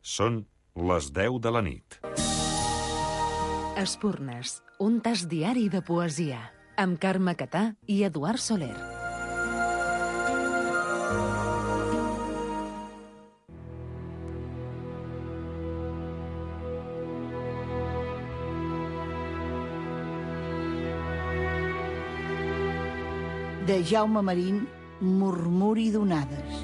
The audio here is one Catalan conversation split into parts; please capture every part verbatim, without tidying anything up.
Són les deu de la nit. Espurnes, un tas diari de poesia, amb Carme Catà i Eduard Soler. De Jaume Marín, Murmuri d'onades.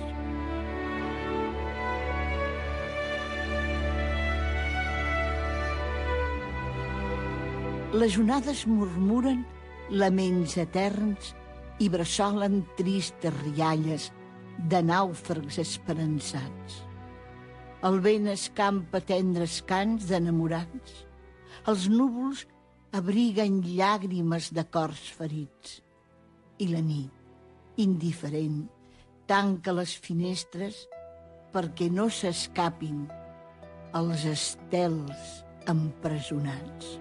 Les onades murmuren laments eterns i bressolen tristes rialles de nàufrags esperançats. El vent escampa tendres cants d'enamorats. Els núvols abriguen llàgrimes de cors ferits. I la nit, indiferent, tanca les finestres perquè no s'escapin els estels empresonats.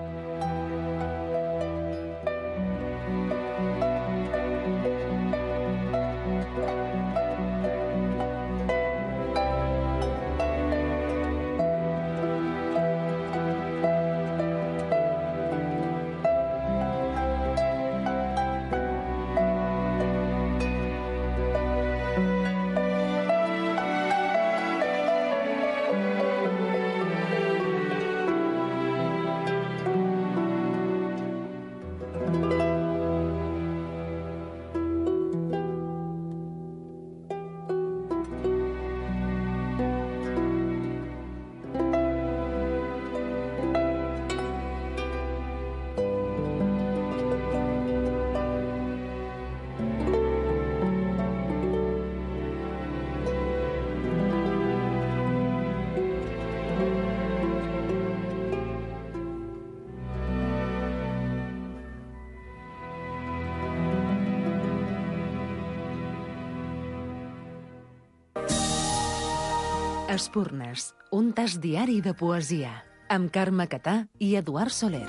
Espurnes, un tas diari de poesia, amb Carme Catà i Eduard Soler.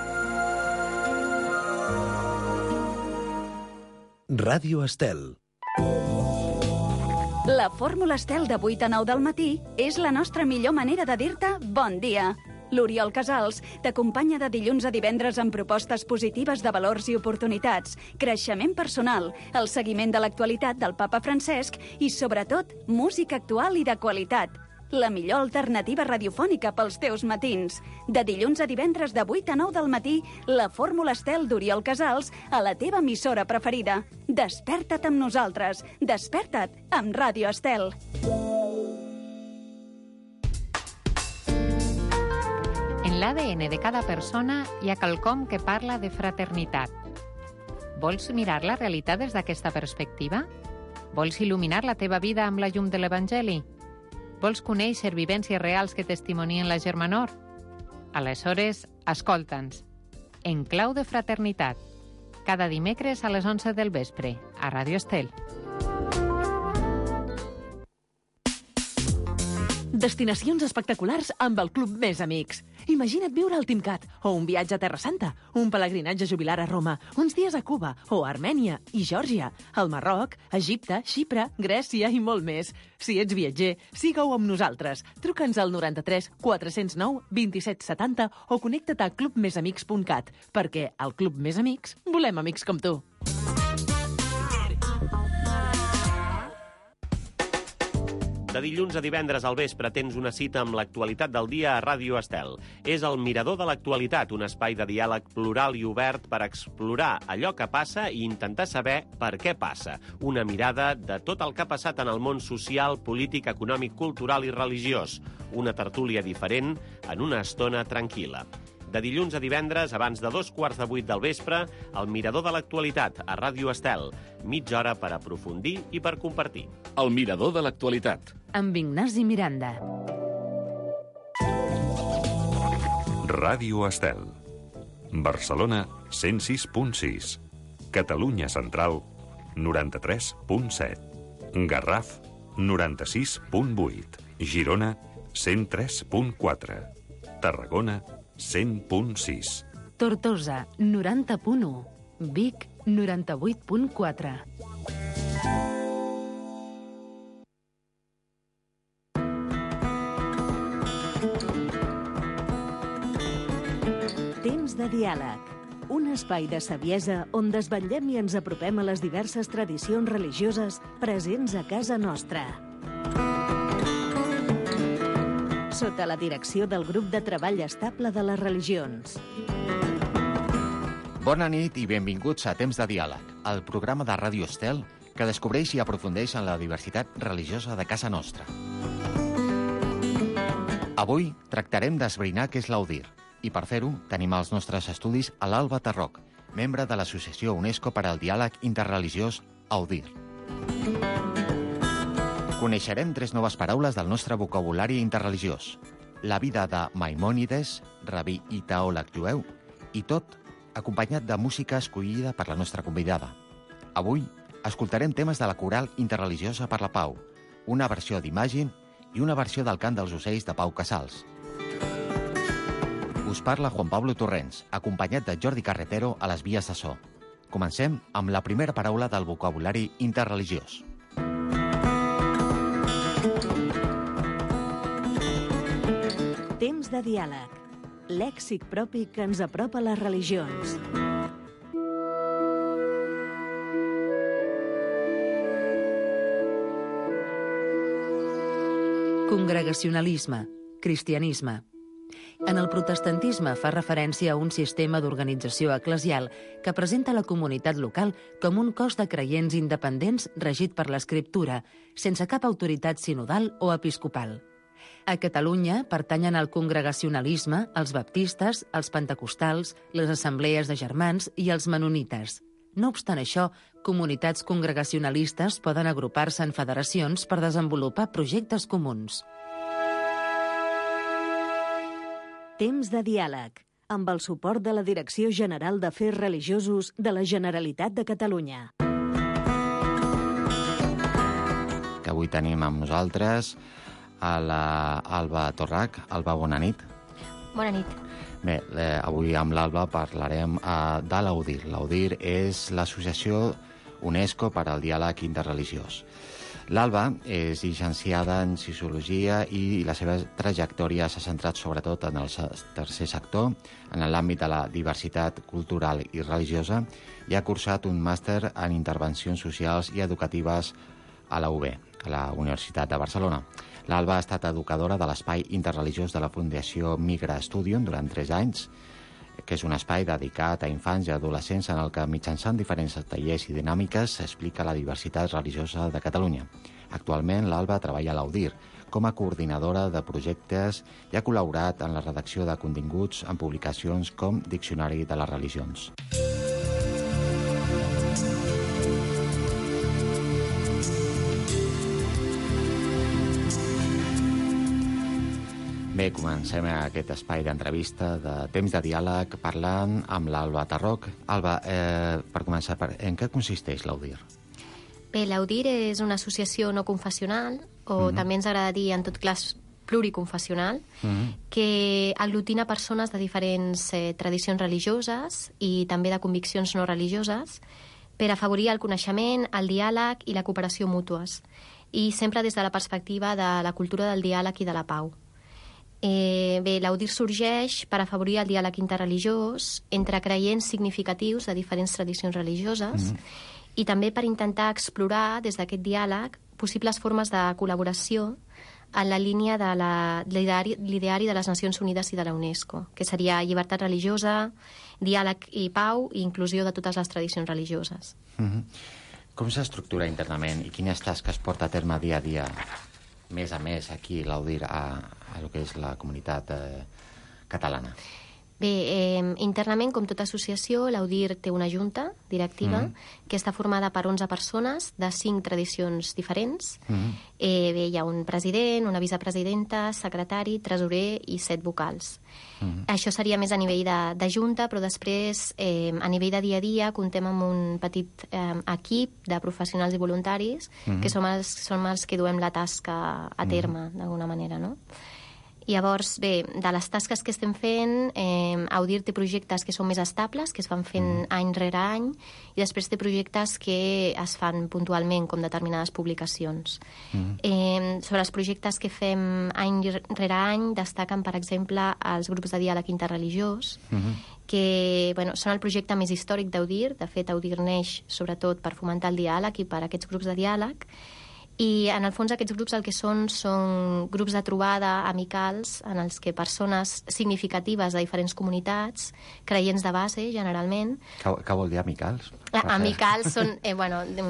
Ràdio Estel. La fórmula Estel de vuit a nou del matí és la nostra millor manera de dir-te bon dia. L'Oriol Casals t'acompanya de dilluns a divendres amb propostes positives de valors i oportunitats, creixement personal, el seguiment de l'actualitat del papa Francesc i, sobretot, música actual i de qualitat. La millor alternativa radiofònica pels teus matins. De dilluns a divendres de vuit a nou del matí, la fórmula Estel d'Oriol Casals a la teva emissora preferida. Desperta't amb nosaltres. Desperta't amb Ràdio Estel. En l'A D N de cada persona hi ha quelcom que parla de fraternitat. Vols mirar la realitat des d'aquesta perspectiva? Vols il·luminar la teva vida amb la llum de l'Evangeli? Vols conèixer vivències reals que testimonien la germanor? Aleshores, escolta'ns. En clau de fraternitat. Cada dimecres a les onze del vespre, a Ràdio Estel. Destinacions espectaculars amb el Club Més Amics. Imagina't viure al Timcat, o un viatge a Terra Santa, un pelegrinatge jubilar a Roma, uns dies a Cuba, o a Armènia i Geòrgia, al Marroc, Egipte, Xipre, Grècia i molt més. Si ets viatger, siga-ho amb nosaltres. Truca'ns al noranta-tres quatre zero nou vint-i-set setanta o connecta't a club més amics punt cat, perquè al Club Més Amics volem amics com tu. De dilluns a divendres al vespre tens una cita amb l'actualitat del dia a Ràdio Estel. És el Mirador de l'Actualitat, un espai de diàleg plural i obert per explorar allò que passa i intentar saber per què passa. Una mirada de tot el que ha passat en el món social, polític, econòmic, cultural i religiós. Una tertúlia diferent en una estona tranquil·la. De dilluns a divendres, abans de dos quarts de vuit del vespre, el Mirador de l'Actualitat, a Ràdio Estel. Mitja hora per aprofundir i per compartir. El Mirador de l'Actualitat. Amb Ignasi Miranda. Ràdio Estel. Barcelona, cent sis punt sis. Catalunya Central, noranta-tres punt set. Garraf, noranta-sis punt vuit. Girona, cent tres punt quatre. Tarragona, cent punt sis. Tortosa, noranta punt u. Vic, noranta-vuit punt quatre. Temps de diàleg. Un espai de saviesa on desvetllem i ens apropem a les diverses tradicions religioses presents a casa nostra. Sota la direcció del Grup de Treball Estable de les Religions. Bona nit i benvinguts a Temps de diàleg, el programa de Ràdio Estel que descobreix i aprofundeix en la diversitat religiosa de casa nostra. Avui tractarem d'esbrinar què és l'Audir, i per fer-ho tenim als nostres estudis a l'Alba Tarroc, membre de l'Associació UNESCO per al Diàleg Interreligiós Audir. Coneixerem tres noves paraules del nostre vocabulari interreligiós. La vida de Maimònides, rabí i teòleg jueu, i tot acompanyat de música escollida per la nostra convidada. Avui escoltarem temes de la coral interreligiosa per la Pau, una versió d'Imagine i una versió del cant dels ocells de Pau Casals. Us parla Juan Pablo Torrents, acompanyat de Jordi Carretero a les vies de so. Comencem amb la primera paraula del vocabulari interreligiós. Temps de diàleg. Lèxic propi que ens apropa a les religions. Congregacionalisme, cristianisme. En el protestantisme fa referència a un sistema d'organització eclesial que presenta la comunitat local com un cos de creients independents regit per l'escriptura, sense cap autoritat sinodal o episcopal. A Catalunya pertanyen al congregacionalisme els baptistes, els pentecostals, les assemblees de germans i els menonites. No obstant això, comunitats congregacionalistes poden agrupar-se en federacions per desenvolupar projectes comuns. Temps de diàleg, amb el suport de la Direcció General d'Afers Religiosos de la Generalitat de Catalunya. Que avui tenim amb nosaltres a la Alba Torrac. Alba, bona nit. Bona nit. Bé, eh, avui amb l'Alba parlarem eh, de l'Audir. L'Audir és l'Associació UNESCO per al Diàleg Interreligiós. L'Alba és llicenciada en Sociologia i la seva trajectòria s'ha centrat sobretot en el tercer sector, en l'àmbit de la diversitat cultural i religiosa, i ha cursat un màster en intervencions socials i educatives a la U B, a la Universitat de Barcelona. L'Alba ha estat educadora de l'Espai Interreligiós de la Fundació Migra Studium durant tres anys, que és un espai dedicat a infants i adolescents en el que mitjançant diferents tallers i dinàmiques s'explica la diversitat religiosa de Catalunya. Actualment, l'Alba treballa a l'Audir com a coordinadora de projectes i ha col·laborat en la redacció de continguts en publicacions com Diccionari de les Religions. Bé, comencem aquest espai d'entrevista de Temps de diàleg parlant amb l'Alba Tarroc. Alba, eh, per començar, per, en què consisteix l'Audir? Bé, l'Audir és una associació no confessional, o mm-hmm. també ens agrada dir, en tot cas, pluriconfessional, mm-hmm. que aglutina persones de diferents eh, tradicions religioses i també de conviccions no religioses per afavorir el coneixement, el diàleg i la cooperació mútues, i sempre des de la perspectiva de la cultura del diàleg i de la pau. Eh, bé, l'Audir sorgeix per afavorir el diàleg interreligiós entre creients significatius de diferents tradicions religioses mm. i també per intentar explorar des d'aquest diàleg possibles formes de col·laboració en la línia de l'ideari de les Nacions Unides i de la UNESCO, que seria llibertat religiosa, diàleg i pau i inclusió de totes les tradicions religioses. Mm-hmm. Com s'estructura internament i quines tasques porta a terme dia a dia, més a més, aquí l'Audir a, a lo que és la comunitat eh, catalana? Bé, eh, internament, com tota associació, l'Audir té una junta directiva mm-hmm. que està formada per onze persones de cinc tradicions diferents. Mm-hmm. Eh, bé, hi ha un president, una vicepresidenta, secretari, tresorer i set vocals. Mm-hmm. Això seria més a nivell de, de junta, però després, eh, a nivell de dia a dia, comptem amb un petit eh, equip de professionals i voluntaris mm-hmm. que som els, som els que duem la tasca a terme, mm-hmm. d'alguna manera, no? Llavors, bé, de les tasques que estem fent, eh, Audir té projectes que són més estables, que es van fent mm. any rere any, i després té projectes que es fan puntualment, com determinades publicacions. Mm. Eh, sobre els projectes que fem any rere any, destaquen, per exemple, els grups de diàleg interreligiós, mm-hmm. que bueno, són el projecte més històric d'Audir. De fet, Audir neix sobretot per fomentar el diàleg i per aquests grups de diàleg. I, en el fons, aquests grups el que són són grups de trobada amicals en els que persones significatives de diferents comunitats, creients de base, generalment... Què, què vol dir amicals? Amicals són, eh, bueno, de...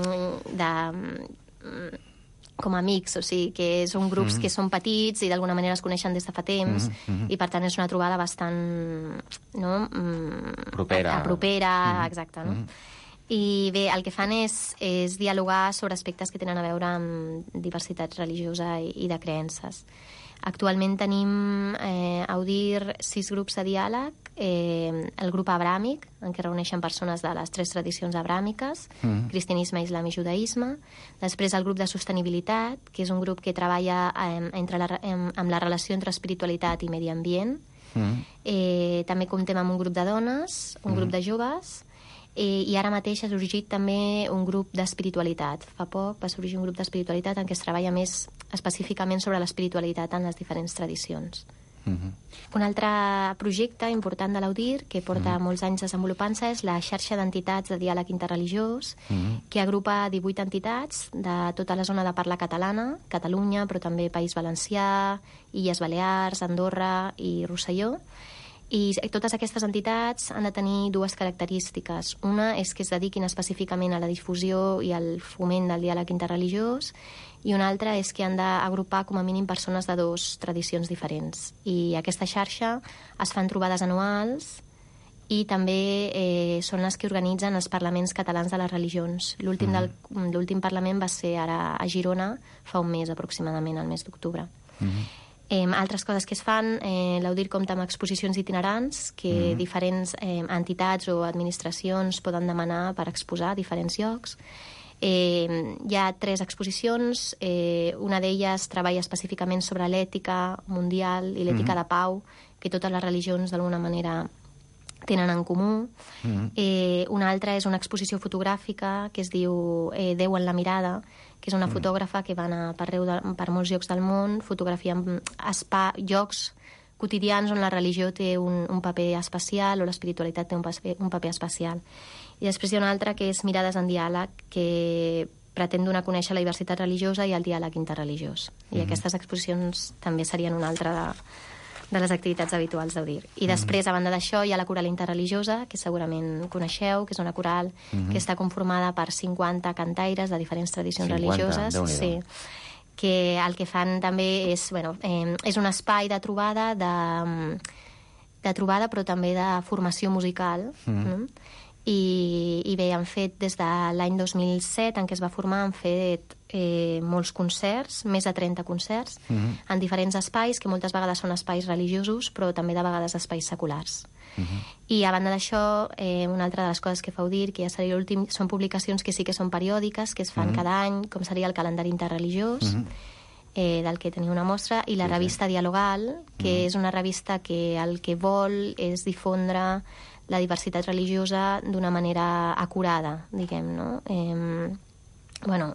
de com a amics, o sigui, que són grups mm-hmm. que són petits i d'alguna manera es coneixen des de fa temps mm-hmm. i per tant és una trobada bastant no? propera, a, a propera mm-hmm. exacte, no? Mm-hmm. I bé, el que fan és, és dialogar sobre aspectes que tenen a veure amb diversitat religiosa i, i de creences. Actualment tenim eh, a Audir sis grups de diàleg, eh, el grup abràmic, en què reuneixen persones de les tres tradicions abràmiques, mm. cristianisme, islam i judaïsme. Després el grup de sostenibilitat, que és un grup que treballa eh, entre la, eh, amb la relació entre espiritualitat i medi ambient. Mm. Eh, també comptem amb un grup de dones, un mm. grup de joves, Eh, i ara mateix ha sorgit també un grup d'espiritualitat. Fa poc va sorgir un grup d'espiritualitat en què es treballa més específicament sobre l'espiritualitat en les diferents tradicions. Mm-hmm. Un altre projecte important de l'Audir, que porta mm-hmm. molts anys desenvolupant-se, és la xarxa d'entitats de diàleg interreligiós, mm-hmm. que agrupa divuit entitats de tota la zona de parla catalana, Catalunya, però també País Valencià, Illes Balears, Andorra i Rosselló. I totes aquestes entitats han de tenir dues característiques. Una és que es dediquin específicament a la difusió i al foment del diàleg interreligiós, i una altra és que han d'agrupar com a mínim persones de dues tradicions diferents. I aquesta xarxa es fan trobades anuals i també eh, són les que organitzen els parlaments catalans de les religions. L'últim mm-hmm. del, l'últim parlament va ser ara a Girona fa un mes aproximadament, al mes d'octubre. Mm-hmm. Eh, altres coses que es fan, eh, l'Audir compta amb exposicions itinerants que mm. diferents eh, entitats o administracions poden demanar per exposar a diferents llocs. Eh, hi ha tres exposicions, eh, una d'elles treballa específicament sobre l'ètica mundial i l'ètica mm. de pau, que totes les religions d'alguna manera tenen en comú. Mm. Eh, una altra és una exposició fotogràfica que es diu eh, Déu en la mirada, que és una mm. fotògrafa que va anar per, de, per molts llocs del món fotografiant espa, llocs quotidians on la religió té un, un paper especial o l'espiritualitat té un paper, un paper especial. I després hi ha una altra que és Mirades en diàleg, que pretén donar a conèixer la diversitat religiosa i el diàleg interreligiós. I mm-hmm. aquestes exposicions també serien una altra de, de les activitats habituals d'Audir. I després, a banda d'això, hi ha la coral interreligiosa, que segurament coneixeu, que és una coral mm-hmm. que està conformada per cinquanta cantaires de diferents tradicions cinquanta, religioses. Sí, que el que fan també és, bueno, eh, és un espai de trobada, de, de trobada, però també de formació musical. Mm-hmm. No? I, i bé, han fet des de l'any dos mil set, en què es va formar, han fet eh, molts concerts, més de trenta concerts, mm-hmm. en diferents espais, que moltes vegades són espais religiosos, però també de vegades espais seculars. Mm-hmm. I a banda d'això, eh, una altra de les coses que fa Audir, que ja seria l'últim, són publicacions que sí que són periòdiques, que es fan mm-hmm. cada any, com seria el calendari interreligiós, mm-hmm. eh, del que tenia una mostra, i la sí, revista sí. Dialogal, que mm-hmm. és una revista que el que vol és difondre la diversitat religiosa d'una manera acurada, diguem, no? Eh, bueno,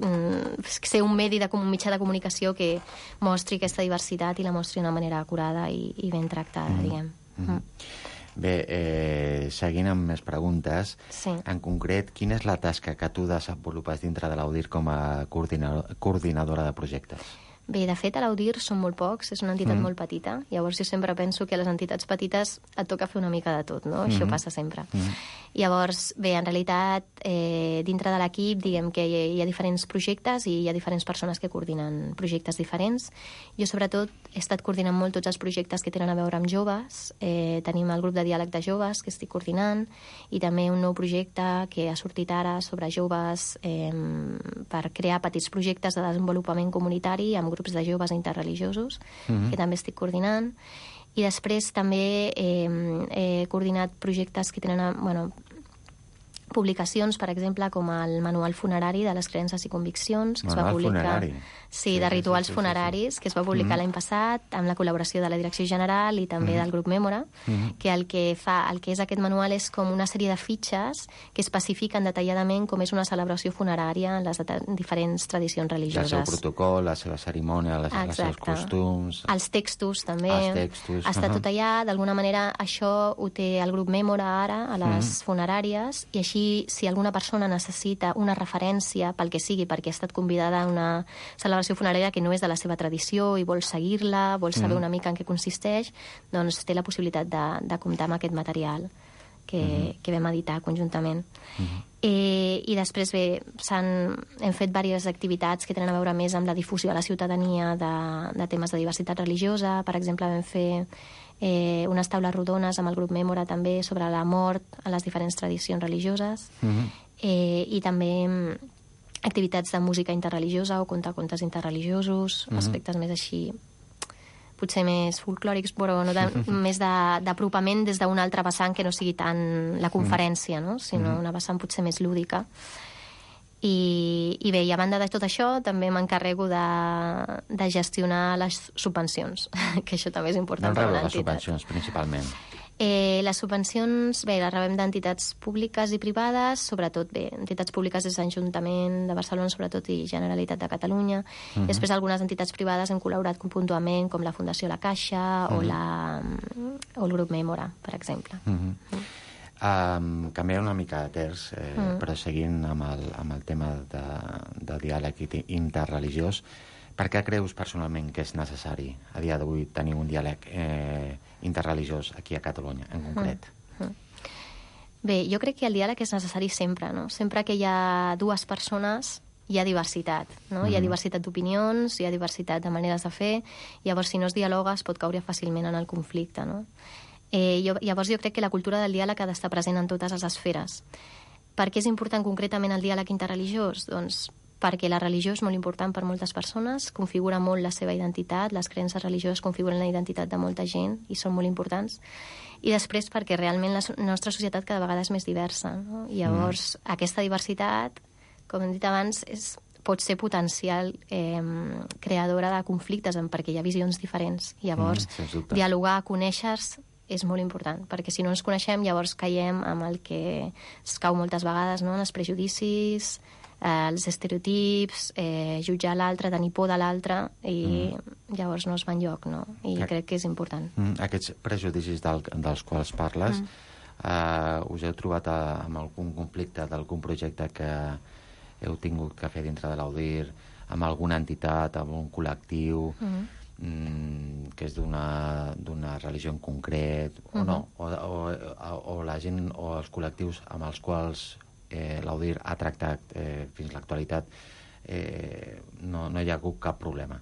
ser un medi de un mitjà de comunicació que mostri aquesta diversitat i la mostri d'una manera acurada i, i ben tractada, mm. diguem. Mm. Mm. Bé, eh, seguint amb més preguntes, sí. en concret, quina és la tasca que tu desenvolupes dintre de l'Audir com a coordinador, coordinadora de projectes? Bé, de fet, a l'Audir són molt pocs, és una entitat mm. molt petita, llavors jo sempre penso que a les entitats petites et toca fer una mica de tot, no? Mm. Això passa sempre. Mm. Llavors, bé, en realitat, eh, dintre de l'equip, diguem que hi ha, hi ha diferents projectes i hi ha diferents persones que coordinen projectes diferents. Jo, sobretot, he estat coordinant molt tots els projectes que tenen a veure amb joves. Eh, tenim el grup de diàleg de joves, que estic coordinant, i també un nou projecte que ha sortit ara sobre joves eh, per crear petits projectes de desenvolupament comunitari amb grups de joves interreligiosos, mm-hmm. que també estic coordinant. I després també eh, he coordinat projectes que tenen, a, bueno, publicacions, per exemple, com el Manual funerari de les creences i conviccions, que es va Manual publicar... funerari. Sí, Sí, de sí, rituals sí, sí, sí, funeraris, que es va publicar Mhm. l'any passat amb la col·laboració de la Direcció General i també Mhm. del grup Mèmora, Mhm. que el que fa, el que és aquest manual és com una sèrie de fitxes que especifiquen detalladament com és una celebració funerària en les de- diferents tradicions El religioses. seu protocol, la seva cerimònia, les, els seus Exacte. costums... Els textos, també. Els textos, Està ahà. tot allà. D'alguna manera, això ho té el grup Mèmora ara, a les Mhm. funeràries, i així, si alguna persona necessita una referència, pel que sigui, perquè ha estat convidada a una celebració funerària que no és de la seva tradició i vol seguir-la, vol saber Mhm. una mica en què consisteix, doncs té la possibilitat de, de comptar amb aquest material que, Mhm. que vam editar conjuntament. Eh, I després, bé, s'han, hem fet diverses activitats que tenen a veure més amb la difusió a la ciutadania de, de temes de diversitat religiosa. Per exemple, vam fer eh, unes taules rodones amb el grup Mèmora també sobre la mort a les diferents tradicions religioses. Mhm. eh, i també mm, activitats de música interreligiosa o contar contes interreligiosos, Mhm. aspectes més així potser més folclòrics, però no de, més de- d'apropament des d'un altre vessant que no sigui tant la conferència, no? Sinó Mhm. una vessant potser més lúdica. I, i bé, i a banda de tot això, també m'encarrego de, de gestionar les subvencions, que això també és important D'on per rebeu una les entitat. subvencions, principalment? Eh, les subvencions, bé, les rebem d'entitats públiques i privades, sobretot, bé, entitats públiques és l'Ajuntament de Barcelona, sobretot, i Generalitat de Catalunya. Mhm. I després algunes entitats privades hem col·laborat puntualment, com la Fundació La Caixa o, Mhm. la, o el grup Mèmora, per exemple. Mhm. Um, canviant una mica de terç, eh, Mm. però seguint amb el, amb el tema de, de diàleg i- interreligiós, per què creus personalment que és necessari a dia d'avui tenir un diàleg eh, interreligiós aquí a Catalunya, en concret? Mm. Bé, jo crec que el diàleg és necessari sempre, no? Sempre que hi ha dues persones hi ha diversitat, no? Hi ha Mhm. diversitat d'opinions, hi ha diversitat de maneres de fer, llavors si no es dialoga es pot caure fàcilment en el conflicte, no? Eh, jo, llavors jo crec que la cultura del diàleg ha d'estar present en totes les esferes. Per què és important concretament el diàleg interreligiós? Doncs perquè la religió és molt important per moltes persones, configura molt la seva identitat, les creences religioses configuren la identitat de molta gent i són molt importants, i després perquè realment la so- nostra societat cada vegada és més diversa, no? I llavors mm. aquesta diversitat, com hem dit abans, és, pot ser potencial eh, creadora de conflictes perquè hi ha visions diferents. I llavors, Mm, sens dubte. dialogar, conèixer-se, és molt important, perquè si no ens coneixem llavors caiem amb el que es cau moltes vegades, no? En els prejudicis, eh, els estereotips, eh, jutjar l'altre, tenir por de l'altre, i mm. llavors no es va enlloc, no? I Ac- crec que és important. Mm, aquests prejudicis del, dels quals parles, Mm. eh, us heu trobat a, amb algun conflicte d'algun projecte que heu tingut que fer dintre de l'Audir, amb alguna entitat, amb un col·lectiu, Mm. mm, que és d'una d'una religió en concret, o no? O, o, o, o la gent o els col·lectius amb els quals eh, l'Audir ha tractat eh, fins a l'actualitat, eh, no, no hi ha hagut cap problema.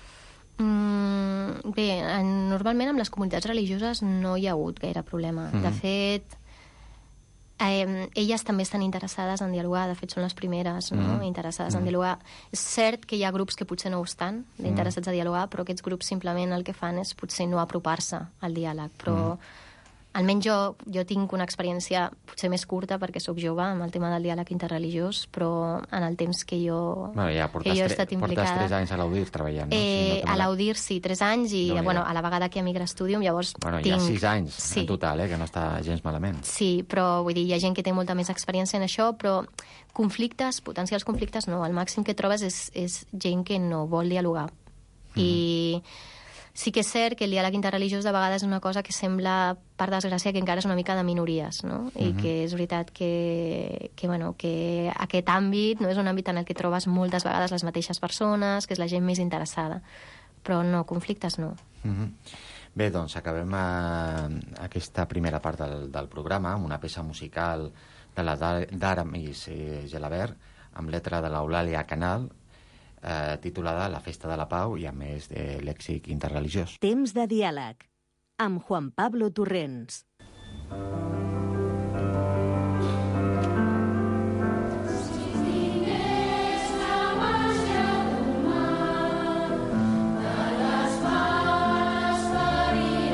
Mm, bé, en, normalment amb les comunitats religioses no hi ha hagut gaire problema. Mhm. De fet, eh, elles també estan interessades en dialogar, de fet són les primeres, no? Mhm. Interessades Mhm. en dialogar. És cert que hi ha grups que potser no ho estan, interessats a dialogar, però aquests grups simplement el que fan és potser no apropar-se al diàleg, però Mhm. almenys jo, jo tinc una experiència potser més curta perquè sóc jove amb el tema del diàleg interreligiós, però en el temps que jo, Bueno, ja que portes, jo he tre- estat portes implicada... tres anys a l'Audir treballant, no? Eh, Si no a t'he l'Audir, sí, tres anys, i Déu-n'hi-do. bueno, a la vegada que a Migra Studium, llavors Bueno, tinc... hi ha sis anys sí, en total, eh, que no està gens malament. Sí, però vull dir, hi ha gent que té molta més experiència en això, però conflictes, potencials conflictes, no. El màxim que trobes és, és gent que no vol dialogar. Mm. I sí que és cert que el diàleg interreligiós de vegades és una cosa que sembla, per desgràcia, que encara és una mica de minories, no? I Mhm. que és veritat que, que, bueno, que aquest àmbit no és un àmbit en el que trobes moltes vegades les mateixes persones, que és la gent més interessada. Però no, conflictes no. Mhm. Bé, doncs acabem eh, aquesta primera part del, del programa amb una peça musical de la Dar- d'Aramis eh, Gelabert, amb letra de l'Eulàlia Canal, eh, titulada La festa de la pau, i a més de lèxic interreligiós. Temps de diàleg amb Juan Pablo Torrents.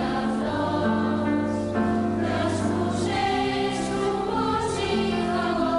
Faria flors, les fusells, rumors i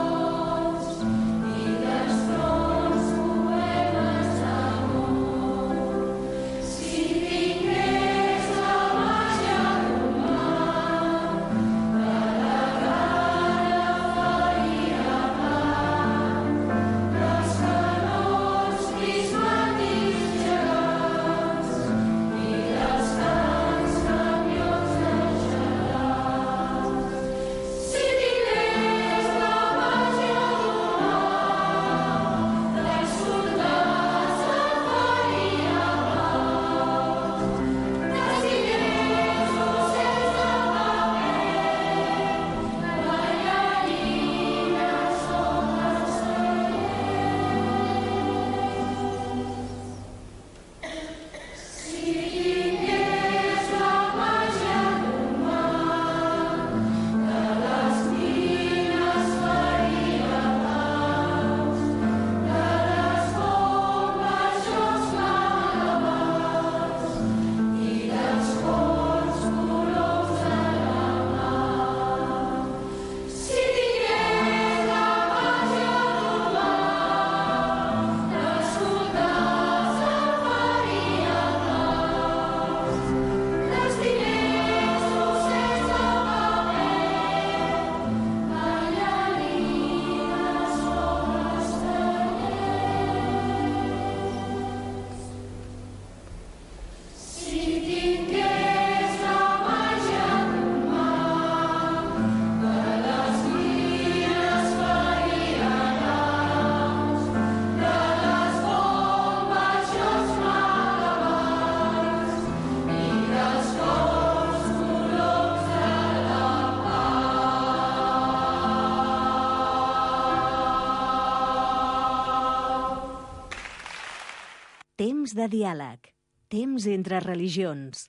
Temps de diàleg. Temps entre religions.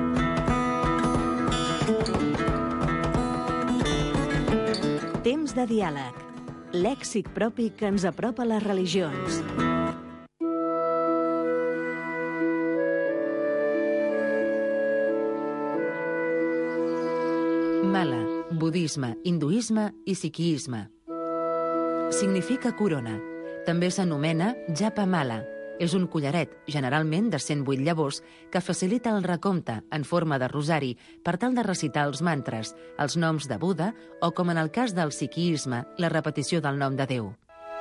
Temps de diàleg. Lèxic propi que ens apropa a les religions. Mala, budisme, hinduisme i sikhisme. Significa corona. També s'anomena japa mala. És un collaret, generalment de cent vuit llavors, que facilita el recompte en forma de rosari per tal de recitar els mantres, els noms de Buda o, com en el cas del sikhisme, la repetició del nom de Déu.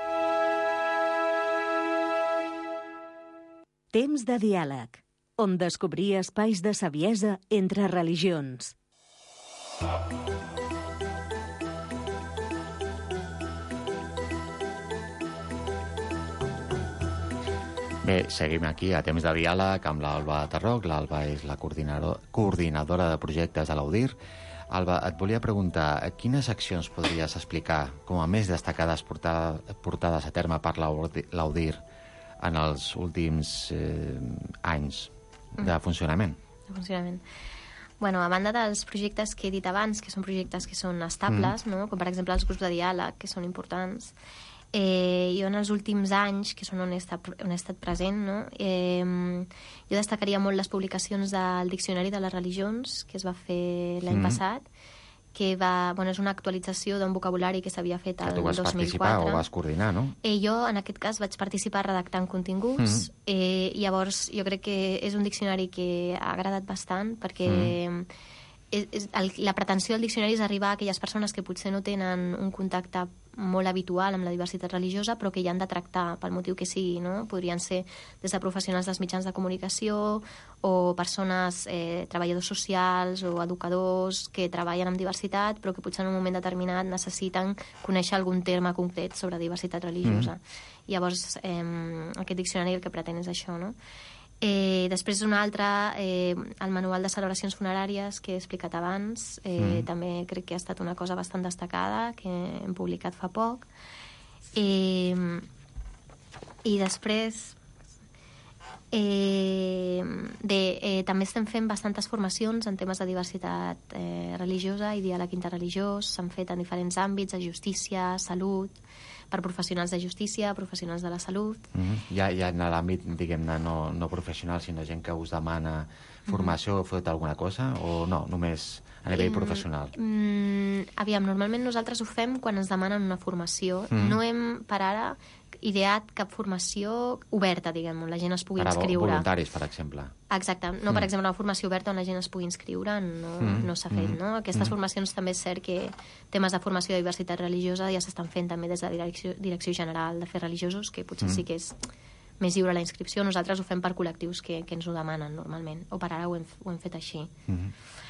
Temps de diàleg, on descobrir espais de saviesa entre religions. Bé, seguim aquí a Temps de diàleg amb l'Alba Tarroc. L'Alba és la coordinadora de projectes a l'Audir. Alba, et volia preguntar, quines accions podries explicar com a més destacades portades a terme per l'Audir en els últims eh, anys de funcionament? De funcionament. Bueno, a banda dels projectes que he dit abans, que són projectes que són estables, mm. no? Com per exemple els grups de diàleg, que són importants, Eh, jo en els últims anys, que són on he estat, on he estat present, no? eh, jo destacaria molt les publicacions del Diccionari de les Religions, que es va fer l'any mm. passat, que va, bueno, és una actualització d'un vocabulari que s'havia fet el dos mil quatre. Que tu vas participar o vas coordinar, no? Eh, jo, en aquest cas, vaig participar redactant continguts. Mm. Eh, llavors, jo crec que és un diccionari que ha agradat bastant, perquè mm. és, és, el, la pretensió del diccionari és arribar a aquelles persones que potser no tenen un contacte molt habitual amb la diversitat religiosa, però que ja han de tractar pel motiu que sigui, no? Podrien ser des de professionals dels mitjans de comunicació o persones, eh, treballadors socials o educadors que treballen amb diversitat, però que potser en un moment determinat necessiten conèixer algun terme concret sobre diversitat religiosa. Mm. Llavors, eh, aquest diccionari el que pretén és això, no? Eh, després un altre, eh, el manual de celebracions funeràries que he explicat abans, eh, mm. també crec que ha estat una cosa bastant destacada, que hem publicat fa poc. Eh, I després eh, bé, eh, també estem fent bastantes formacions en temes de diversitat eh, religiosa i diàleg interreligiós, s'han fet en diferents àmbits, de justícia, salut, per professionals de justícia, professionals de la salut. Mm-hmm. Ja, ja en l'àmbit, diguem-ne, no, no professional, sinó gent que us demana formació, mm-hmm. heu fet alguna cosa? O no, només a nivell mm, professional? Mm, aviam, normalment nosaltres ho fem quan ens demanen una formació. Mm. No hem, per ara, ideat cap formació oberta, diguem-ho, la gent es pugui per inscriure. Per voluntaris, per exemple. Exacte. No, mm. per exemple, una formació oberta on la gent es pugui inscriure no, mm. no s'ha fet, mm. no? Aquestes mm. formacions també és cert que temes de formació de diversitat religiosa ja s'estan fent també des de la Direcció, Direcció General d'Afers Religiosos, que potser mm. sí que és més lliure la inscripció. Nosaltres ho fem per col·lectius que, que ens ho demanen normalment, o per ara ho hem, ho hem fet així. Mm.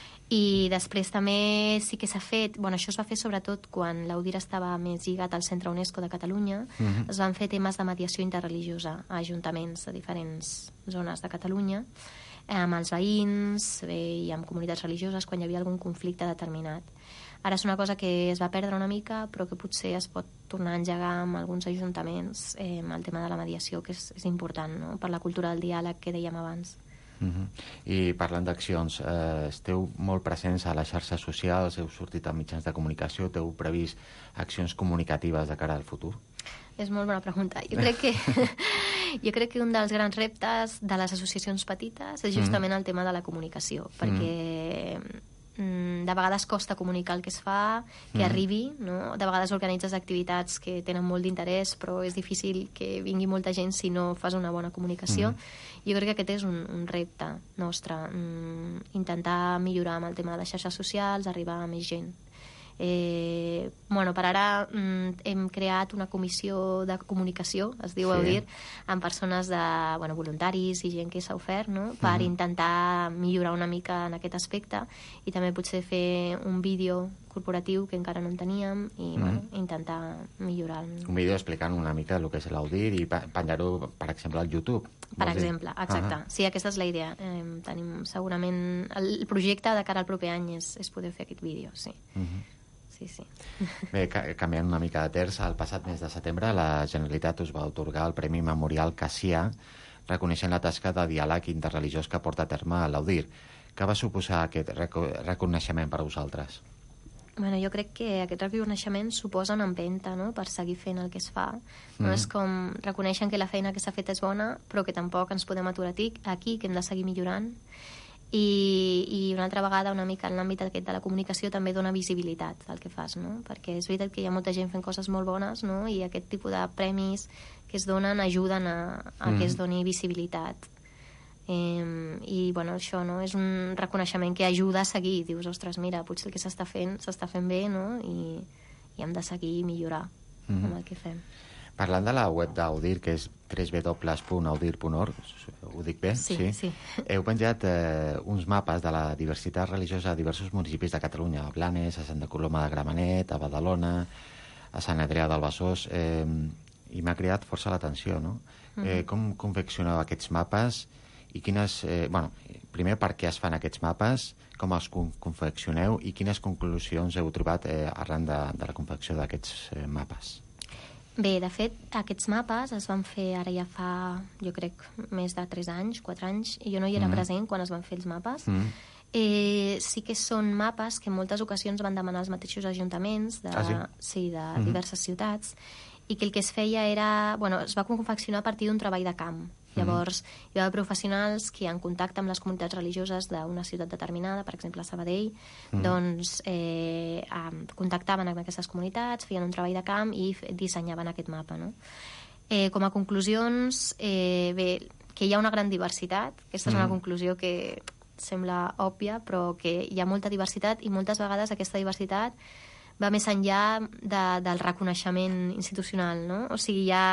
I després també sí que s'ha fet, bueno, això es va fer sobretot quan l'Audir estava més lligat al Centre UNESCO de Catalunya, mm-hmm. es van fer temes de mediació interreligiosa a ajuntaments de diferents zones de Catalunya, amb els veïns bé, i amb comunitats religioses quan hi havia algun conflicte determinat. Ara és una cosa que es va perdre una mica, però que potser es pot tornar a engegar amb alguns ajuntaments, eh, amb el tema de la mediació, que és, és important, no? Per la cultura del diàleg que dèiem abans. Uh-huh. I parlant d'accions, eh, esteu molt presents a les xarxes socials, heu sortit a mitjans de comunicació, teniu previst accions comunicatives de cara al futur? És molt bona pregunta. Jo crec que, jo crec que un dels grans reptes de les associacions petites és justament mm. el tema de la comunicació, perquè mm, de vegades costa comunicar el que es fa, que mm. arribi, no? De vegades organitzes activitats que tenen molt d'interès, però és difícil que vingui molta gent si no fas una bona comunicació. Mm. Jo crec que aquest és un, un repte nostre, mm, intentar millorar amb el tema de les xarxes socials, arribar a més gent. Eh, bueno, per ara mm, hem creat una comissió de comunicació, es diu sí. Audir, amb persones de, bueno, voluntaris i gent que s'ha ofert, no? Per uh-huh. intentar millorar una mica en aquest aspecte i també potser fer un vídeo corporatiu que encara no en teníem i uh-huh. bueno, intentar millorar. Un vídeo explicant una mica el que és l'Audir i penjar-ho, per exemple, al YouTube. Per exemple, dir? Exacte. Uh-huh. Sí, aquesta és la idea. Eh, tenim segurament... El projecte de cara al proper any és, és poder fer aquest vídeo, sí. Uh-huh. Sí, sí. Bé, canviant una mica de terç, el passat mes de setembre la Generalitat us va atorgar el Premi Memorial Cassià reconeixent la tasca de diàleg interreligiós que porta a terme l'Audir. Què va suposar aquest reconeixement per a vosaltres? Bueno, jo crec que aquest reconeixement suposa una empenta, no?, per seguir fent el que es fa. No mm. és com reconeixen que la feina que s'ha fet és bona, però que tampoc ens podem aturar aquí, que hem de seguir millorant. I, i una altra vegada, una mica en l'àmbit aquest de la comunicació, també dona visibilitat al que fas, no? Perquè és veritat que hi ha molta gent fent coses molt bones, no?, i aquest tipus de premis que es donen ajuden a, a mm. que es doni visibilitat. Eh, I, bueno, això, no?, és un reconeixement que ajuda a seguir. Dius, ostres, mira, potser el que s'està fent s'està fent bé, no?, i, i hem de seguir i millorar mm. amb el que fem. Parlant de la web d'Audir, que és w w w punt audir punt org, ho dic bé? Sí, sí. sí. Heu penjat eh, uns mapes de la diversitat religiosa a diversos municipis de Catalunya, a Blanes, a Santa Coloma de Gramenet, a Badalona, a Sant Adrià del Besòs, eh, i m'ha cridat força l'atenció, no? Mm-hmm. Eh, com confeccioneu aquests mapes i quines... Eh, bueno, primer, per què es fan aquests mapes, com els confeccioneu i quines conclusions heu trobat eh, arran de, de la confecció d'aquests eh, mapes? Bé, de fet, aquests mapes es van fer ara ja fa, jo crec, més de tres anys, quatre anys, i jo no hi era mm. present quan es van fer els mapes. Mm. Eh, sí que són mapes que en moltes ocasions van demanar els mateixos ajuntaments de, ah, sí? Sí, de mm. diverses ciutats, i que el que es feia era... Bueno, es va confeccionar a partir d'un treball de camp. Llavors, mm. hi va haver professionals que en contacte amb les comunitats religioses d'una ciutat determinada, per exemple a Sabadell, mm. doncs eh, contactaven amb aquestes comunitats, feien un treball de camp i dissenyaven aquest mapa, no? Eh, com a conclusions, eh, bé, que hi ha una gran diversitat. Aquesta mm. és una conclusió que sembla òbvia, però que hi ha molta diversitat i moltes vegades aquesta diversitat va més enllà de, del reconeixement institucional, no? O sigui, hi ha...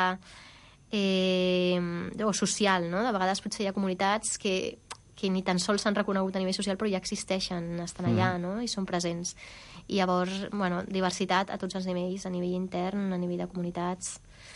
Eh, o social, no? De vegades potser hi ha comunitats que, que ni tan sols s'han reconegut a nivell social, però ja existeixen, estan allà, no? I són presents. I llavors, bueno, diversitat a tots els nivells, a nivell intern, a nivell de comunitats.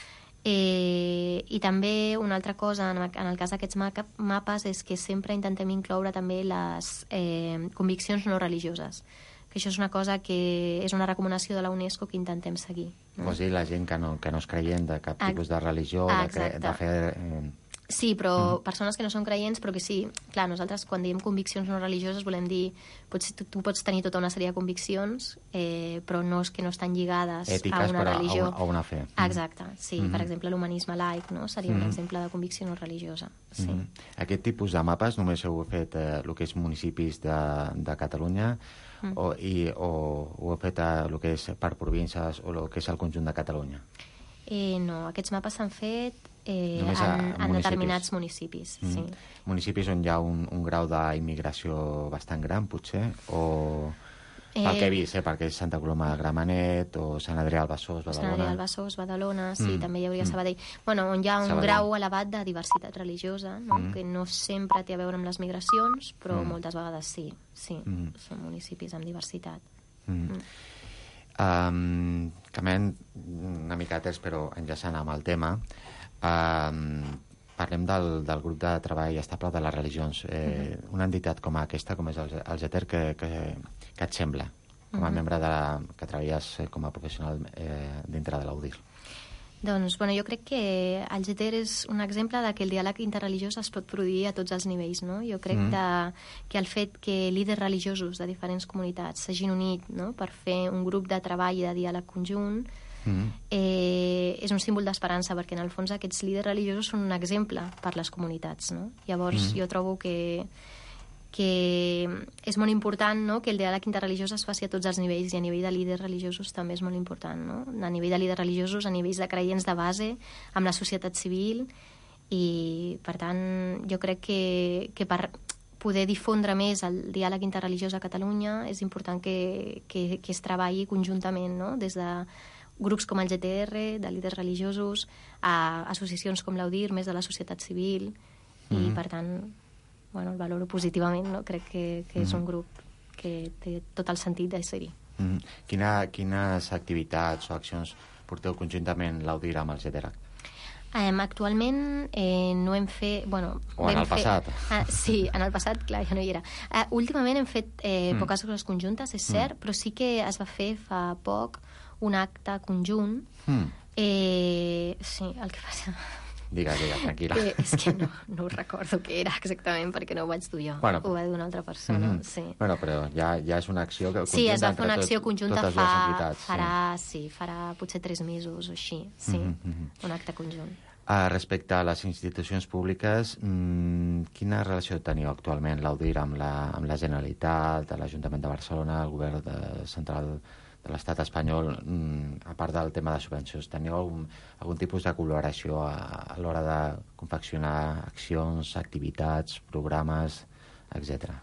Eh, I també una altra cosa en, en el cas d'aquests mapes és que sempre intentem incloure també les eh, conviccions no religioses, que això és una cosa que és una recomanació de la UNESCO que intentem seguir. No? Vols dir la gent que no, que no és creient de cap tipus de religió, ah, de, cre de fer... Eh... Sí, però mm. persones que no són creients, però que sí, clar, nosaltres quan diem conviccions no religioses volem dir, potser tu, tu pots tenir tota una sèrie de conviccions, eh, però no és que no estan lligades ètiques, a una però religió. A una, a una fe. Exacte, sí, mm. per exemple l'humanisme laic, no? Seria mm. un exemple de convicció no religiosa. Sí. Mm. Aquest tipus de mapes només heu fet eh, el que és municipis de, de Catalunya, mm. o, i, o ho heu fet a, el que és per províncies o el que és el conjunt de Catalunya? Eh, no, aquests mapes s'han fet eh, en, en determinats municipis. Mm. Sí. Municipis on hi ha un, un grau d'immigració bastant gran, potser? O... Pel eh, que he vist, eh, perquè és Santa Coloma de Gramenet o Sant Adrià del Besòs, Badalona... Sant Adrià del Besòs, Badalona, sí, mm. també hi hauria Sabadell. Mm. Bueno, on hi ha un Sabadell. grau elevat de diversitat religiosa, no? Mm. que no sempre té a veure amb les migracions, però mm. moltes vegades sí, sí, mm. són municipis amb diversitat. Mm. Mm. Um, canviant una mica de temps, però enllaçant amb el tema, um, parlem del, del grup de treball estable de les religions. Eh, uh-huh. Una entitat com aquesta, com és el, el GETER, que, que, que et sembla, com a uh-huh. membre de la, que treballes com a professional eh, dintre de l'Audir? Doncs, bueno, jo crec que el GETER és un exemple de que el diàleg interreligiós es pot produir a tots els nivells, no? Jo crec mm. de, que el fet que líders religiosos de diferents comunitats s'hagin unit, no?, per fer un grup de treball i de diàleg conjunt mm. eh, és un símbol d'esperança, perquè en el fons aquests líders religiosos són un exemple per les comunitats, no? Llavors mm. jo trobo que que és molt important, no?, que el diàleg interreligiós es faci a tots els nivells, i a nivell de líders religiosos també és molt important, no? A nivell de líders religiosos, a nivells de creients de base, amb la societat civil, i per tant jo crec que, que per poder difondre més el diàleg interreligiós a Catalunya és important que, que, que es treballi conjuntament, no?, des de grups com el G T R, de líders religiosos, a associacions com l'Audir, més de la societat civil, mm. i per tant... Bueno, el valoro positivament, no? Crec que, que és un grup que té tot el sentit de ser-hi. Mm. Quina, quines activitats o accions porteu conjuntament l'Audir amb el GETER? Um, actualment eh, no hem fet... Bueno, o en el fet, passat. Uh, sí, en el passat, clar, ja no hi era. Uh, últimament hem fet eh, mm. poques coses conjuntes, és cert, mm. però sí que es va fer fa poc un acte conjunt. Mm. Eh, sí, el que passa... Digues, digues, tranquil·la. Que, és que no, no ho recordo què era exactament, perquè no ho vaig dur jo. Bueno, ho va dur una altra persona, mm -hmm. sí. Bueno, però ja, ja és una acció que conjunta sí, es va fer una entre acció tot, conjunta totes fa, les entitats. farà, sí. sí, farà potser tres mesos o així, sí, Mm -hmm. un acte conjunt. Uh, respecte a les institucions públiques, mmm, quina relació teniu actualment, l'Audir, amb, la, amb la Generalitat, l'Ajuntament de Barcelona, el govern de, central de l'estat espanyol, mmm, a part del tema de subvencions? Teniu algun, algun tipus de col·laboració a, a l'hora de confeccionar accions, activitats, programes, etcètera?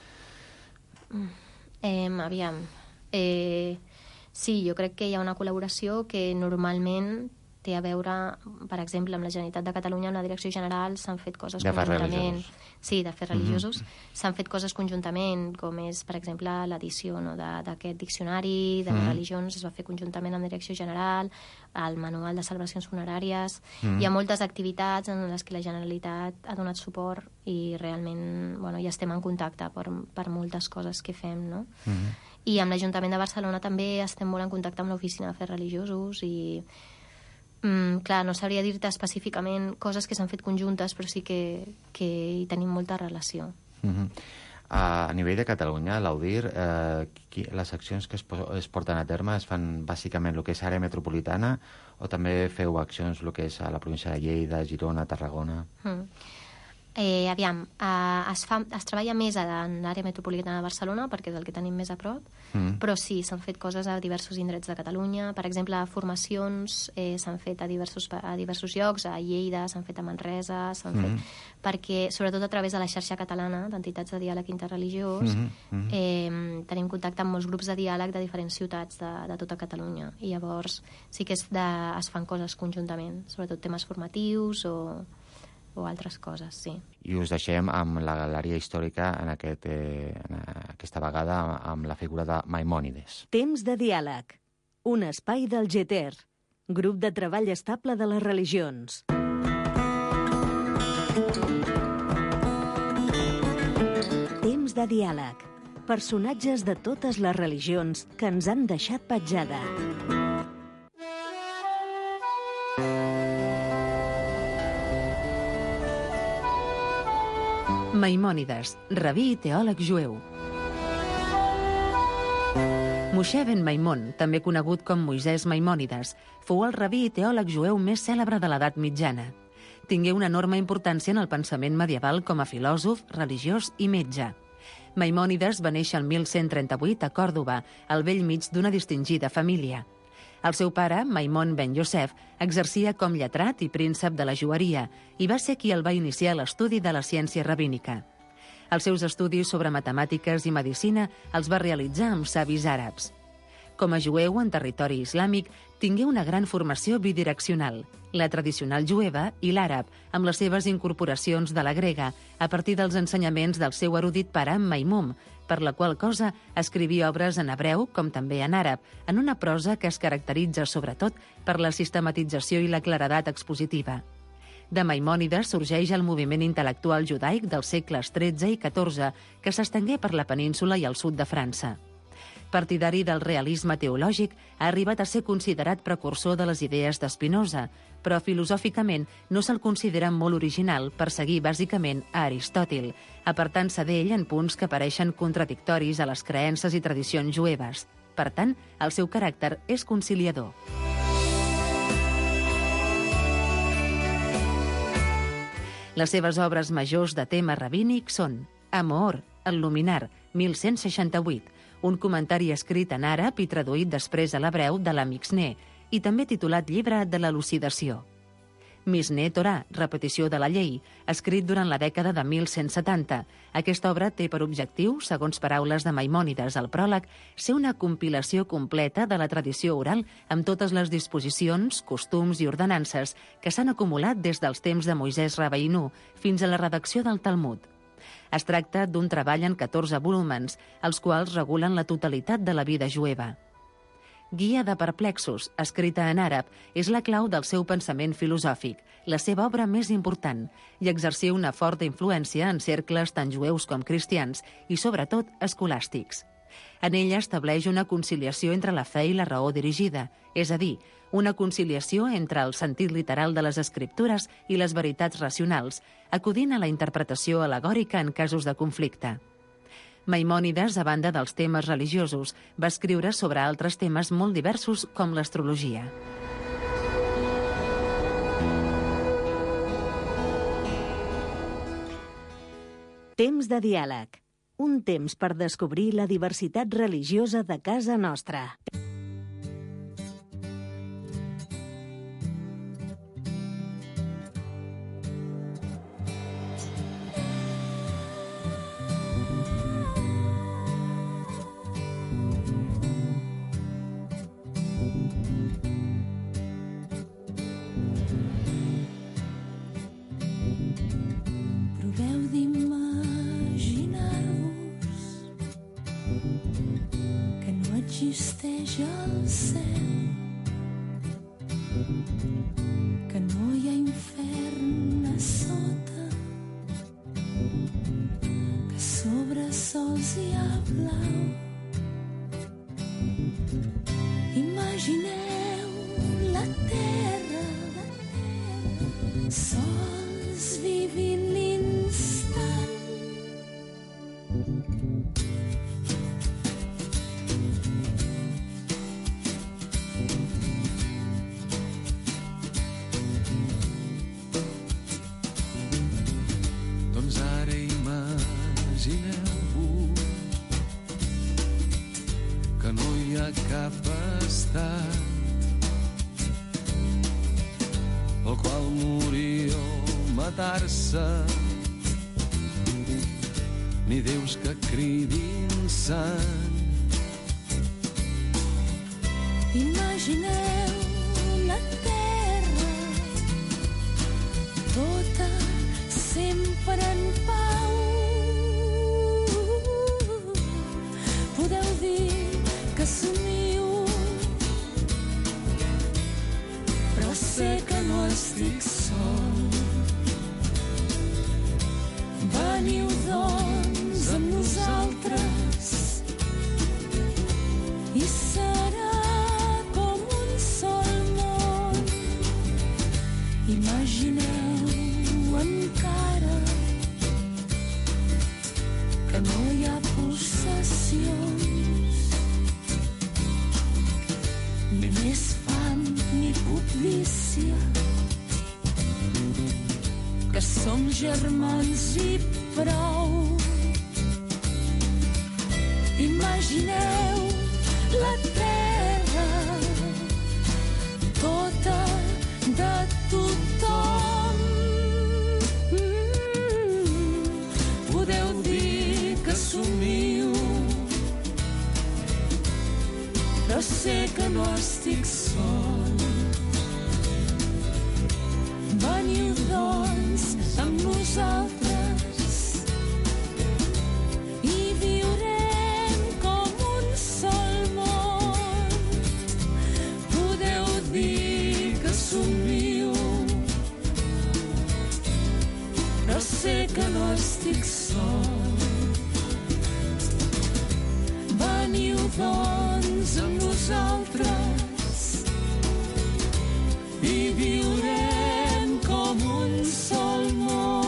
Mm. Eh, aviam, eh, sí, jo crec que hi ha una col·laboració que normalment té a veure, per exemple, amb la Generalitat de Catalunya, amb la Direcció General, s'han fet coses de conjuntament. Sí, de fer religiosos. Mm -hmm. S'han fet coses conjuntament, com és, per exemple, l'edició no, d'aquest diccionari de mm -hmm. les religions, es va fer conjuntament amb la Direcció General, el manual de celebracions funeràries. Mm -hmm. Hi ha moltes activitats en les que la Generalitat ha donat suport i realment, bueno, ja estem en contacte per, per moltes coses que fem, no? Mm -hmm. I amb l'Ajuntament de Barcelona també estem molt en contacte amb l'Oficina de Fers Religiosos i Mm, clar, no sabria dir-te específicament coses que s'han fet conjuntes, però sí que, que hi tenim molta relació. Mm-hmm. uh, a nivell de Catalunya, l'Audir, uh, qui, les accions que es, es porten a terme es fan bàsicament el que és àrea metropolitana o també feu accions el que és a la província de Lleida, Girona, Tarragona? Mm. Eh, aviam, eh, es, fa, es treballa més en l'àrea metropolitana de Barcelona perquè és el que tenim més a prop, mm. però sí, s'han fet coses a diversos indrets de Catalunya. Per exemple, formacions eh, s'han fet a diversos, a diversos llocs, a Lleida, s'han fet a Manresa, s'han mm. fet... perquè, sobretot a través de la xarxa catalana d'entitats de diàleg interreligiós, mm -hmm. eh, tenim contacte amb molts grups de diàleg de diferents ciutats de, de tota Catalunya. I llavors sí que és de, es fan coses conjuntament, sobretot temes formatius o... o altres coses, sí. I us deixem amb la galeria històrica en, aquest, eh, en aquesta vegada amb la figura de Maimònides. Temps de diàleg. Un espai del G T E R, grup de treball estable de les religions. Temps de diàleg. Personatges de totes les religions que ens han deixat petjada. Maimònides, rabí i teòleg jueu. Moshe ben Maimon, també conegut com Moisès Maimònides, fou el rabí i teòleg jueu més cèlebre de l'edat mitjana. Tingué una enorme importància en el pensament medieval com a filòsof, religiós i metge. Maimònides va néixer el mil cent trenta-vuit a Còrdova, al bell mig d'una distingida família. El seu pare, Maimon ben Yosef, exercia com lletrat i príncep de la joieria i va ser qui el va iniciar l'estudi de la ciència rabínica. Els seus estudis sobre matemàtiques i medicina els va realitzar amb savis àrabs. Com a jueu en territori islàmic, tingué una gran formació bidireccional, la tradicional jueva i l'àrab, amb les seves incorporacions de la grega, a partir dels ensenyaments del seu erudit pare Maimum, per la qual cosa escrivia obres en hebreu com també en àrab, en una prosa que es caracteritza sobretot per la sistematització i la claredat expositiva. De Maimònides sorgeix el moviment intel·lectual judaic dels segles tretze i catorze, que s'estengué per la península i el sud de França. Partidari del realisme teològic, ha arribat a ser considerat precursor de les idees d'Espinosa, però filosòficament no se'l considera molt original per seguir bàsicament a Aristòtil, apartant-se d'ell en punts que pareixen contradictoris a les creences i tradicions jueves. Per tant, el seu caràcter és conciliador. Les seves obres majors de tema rabínic són Amoor, el Luminar, mil cent seixanta-vuit, un comentari escrit en àrab i traduït després a l'hebreu de la Mixné, i també titulat Llibre de l'Elucidació. Misné Torà, repetició de la llei, escrit durant la dècada de mil cent setanta. Aquesta obra té per objectiu, segons paraules de Maimònides al pròleg, ser una compilació completa de la tradició oral amb totes les disposicions, costums i ordenances que s'han acumulat des dels temps de Moisès Rabbeinu fins a la redacció del Talmud. Es tracta d'un treball en catorze volúmens, els quals regulen la totalitat de la vida jueva. Guia de perplexos, escrita en àrab, és la clau del seu pensament filosòfic, la seva obra més important, i exercia una forta influència en cercles tant jueus com cristians i, sobretot, escolàstics. En ella estableix una conciliació entre la fe i la raó dirigida, és a dir, una conciliació entre el sentit literal de les escriptures i les veritats racionals, acudint a la interpretació al·legòrica en casos de conflicte. Maimònides, a banda dels temes religiosos, va escriure sobre altres temes molt diversos com l'astrologia. Temps de diàleg. Un temps per descobrir la diversitat religiosa de casa nostra. Existeix al cel, que no hi ha infern a sota, que sobre sols hi ha blau. Imagineu la terra, sols vivint l'instant. Cap estat pel qual morir o matar-se, ni déus que cridin sant. Imagineu la terra tota sempre en pau. Podeu dir que somio, però sé que no estic sol. Veniu, doncs, amb nosaltres i serà com un sol món. Imagineu encara que no hi ha possessions, ni més fam ni puplícia, que som germans i prou. Imagineu la terra tota de tothom. Mm, podeu dir que somio, però sé que no estic sol. Veniu, doncs, amb nosaltres i viurem com un sol món. Podeu dir que somio, però sé que no estic sol. Veniu, doncs, amb nosaltres i viurem com un sol món.